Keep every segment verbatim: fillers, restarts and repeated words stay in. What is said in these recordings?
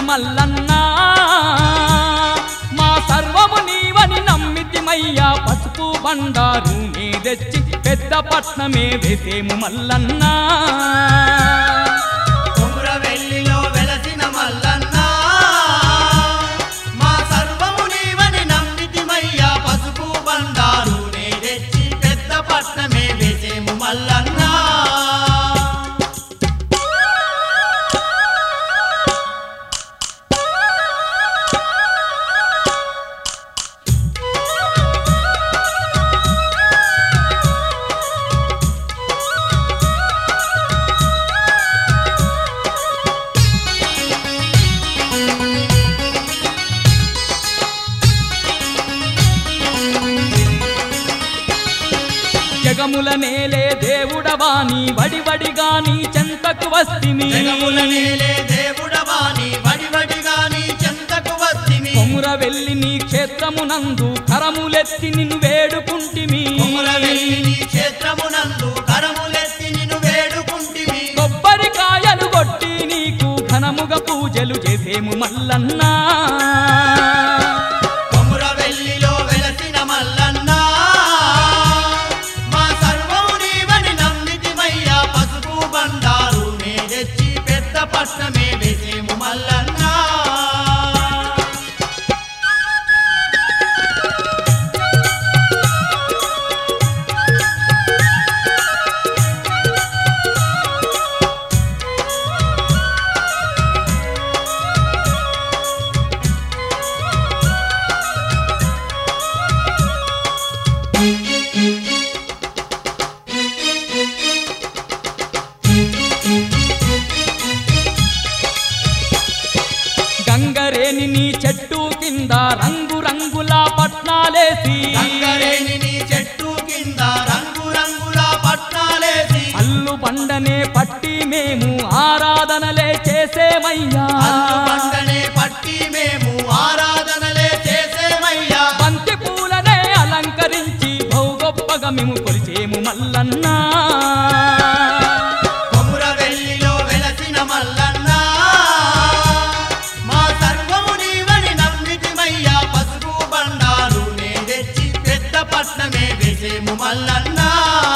మల్లన్నా మా సర్వము నీవని నమ్మితిమయ్యా పసుపు బండారు నీ తెచ్చి పెద్ద పట్నమే వేసేము మల్లన్నా కొమురవెల్లిలో వెలసిన మల్లన్నా మా సర్వము నీవని నమ్మితిమయ్యా పసుపు బండారు నీ తెచ్చి పెద్ద పట్నమే వేసేము మల్లన్నా జగముల నేలే దేవుడవాని వడివడిగాని చెంతకు వస్తిమి జగముల నేలే దేవుడవాని వడివడిగాని చెంతకు వస్తిమి కొమురవెల్లి నీ క్షేత్రమునందు కరములెత్తి నిన్ను వేడుకుంటిమి కొమురవెల్లి నీ క్షేత్రమునందు కరములెత్తి నిన్ను వేడుకుంటిమి కొబ్బరికాయలు కొట్టి నీకు ఘనముగా పూజలు చేసేము మల్లన్నా కొమురవెల్లిలో వెలసిన మల్లన్నా మా సర్వము నీవని నమ్మితిమయ్యా పసుపు బండారు నే తెచ్చి పెద్ద పట్నమే వేసేము మల్లన్నా గంగరేని నీ చెట్టు కింద రంగు రంగుల పట్నాలేసి గంగరేని నీ చెట్టు కింద రంగు రంగుల పట్నాలేసి అల్లు పండనే పట్టి మేము ఆరాధనలే చేసేమయ్యా అల్లు పండనే పట్టి మేము ఆరాధనలే చేసేమయ్యా బంతి పూలనే అలంకరించి బహు గొప్పగా మేము కొలిచేము మల్లన్నా కొమురవెల్లిలో వెలసిన మల్లన్నా మా సర్వము నీవని నమ్మితిమయ్యా పసుపు బండారు నే తెచ్చి పెద్ద పట్నమే వేసేము మల్లన్నా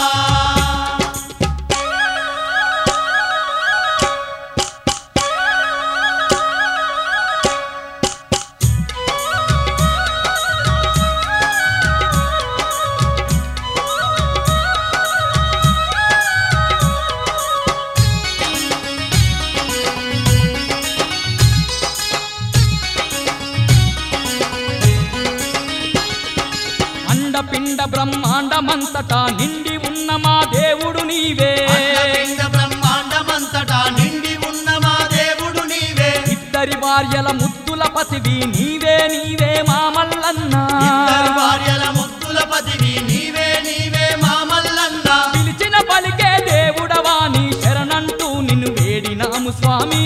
అండపిండ బ్రహ్మాండమంతటా నిండి ఉన్న మా దేవుడు నీవే అండపిండ బ్రహ్మాండమంతటా నిండి ఉన్న మా దేవుడు నీవే ఇద్దరి భార్యల ముద్దుల పతివి నీవే నీవే మా మల్లన్నా ఇద్దరు భార్యల ముద్దుల పతివి నీవే నీవే మా మల్లన్నా పిలిచిన పలికే దేవుడవాని శరణంటూ నిన్ను వేడినాము స్వామి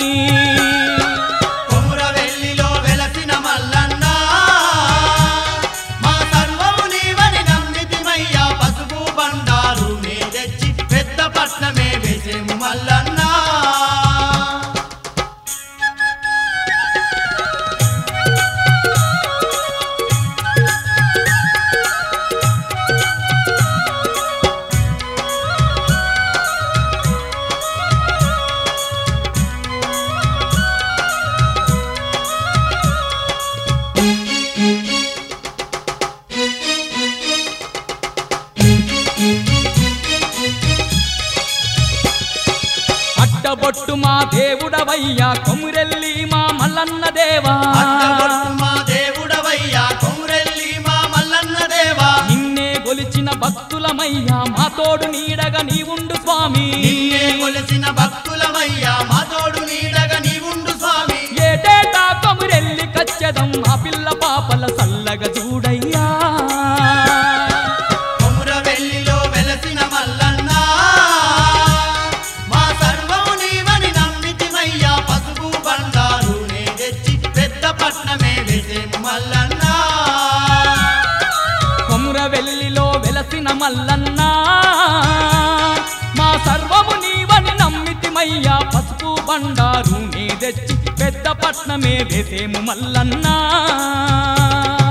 కొమురవెల్లిలో వెలసిన మల్లన్నా మా సర్వము నీవని నమ్మితిమయ్యా పసుపు బండారు నే తెచ్చి పెద్ద పట్నమే వేసేము మల్లన్నా అడ్డబొట్టు మా దేవుడవయ్యా కొమురెల్లి మా మల్లన్న దేవా అడ్డగొట్టు మా దేవుడవయ్యా కొమురెల్లి మా మల్లన్న దేవా నిన్నే గొలిచిన భక్తులమయ్యా మా తోడు నీడగా నీవుండు స్వామి నిన్నే కొలిసిన భక్తులమయ్యా మా తోడు నీడగా నీవుండు స్వామి ఏటేటా కొమురెల్లి కచ్చెదం మా పిల్ల పాపల సల్లగా చూడయ్యా కొమురవెల్లిలో వెలసిన మల్లన్నా మా సర్వము నీవని నమ్మితిమయ్యా పసుపు బండారు నే తెచ్చి పెద్ద పట్నమే వేసేము మల్లన్నా కొమురవెల్లిలో వెలసిన మల్లన్నా మా సర్వము నీవని నమ్మితిమయ్యా పసుపు బండారు నీ తెచ్చి పెద్ద పట్నమే వేసేము మల్లన్నా